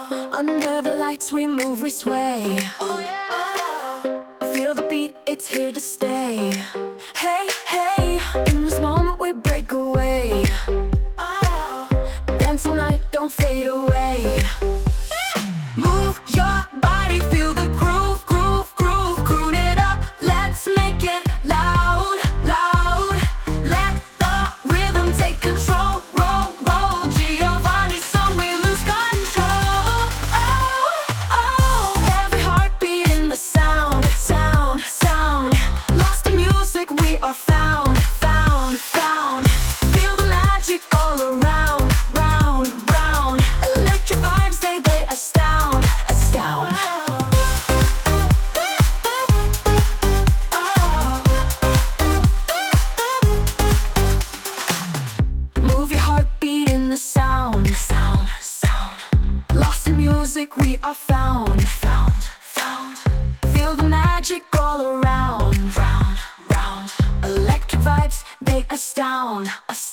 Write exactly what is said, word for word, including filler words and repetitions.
Under the lights we move, we sway. Feel the beat, it's here to stay. Hey, hey, in this moment we break away. Dance all night, don't fade away. Move your body, feel the groove, groove, groove. Croon it up, let's make it loud, loud. Let the rhythm take control. Roll, roll, Giovanni's song, we lose control. Oh, oh, every heartbeat in the sound, sound, sound. Lost in music, we are found, found, found. Feel the magic all around, round, round. Electric vibes, they, they astound, astound. Move your heartbeat in the sound, sound, sound. Lost in music, we are found, found, found. Feel the magic all around, round, round. Electric vibes, they astound, astound.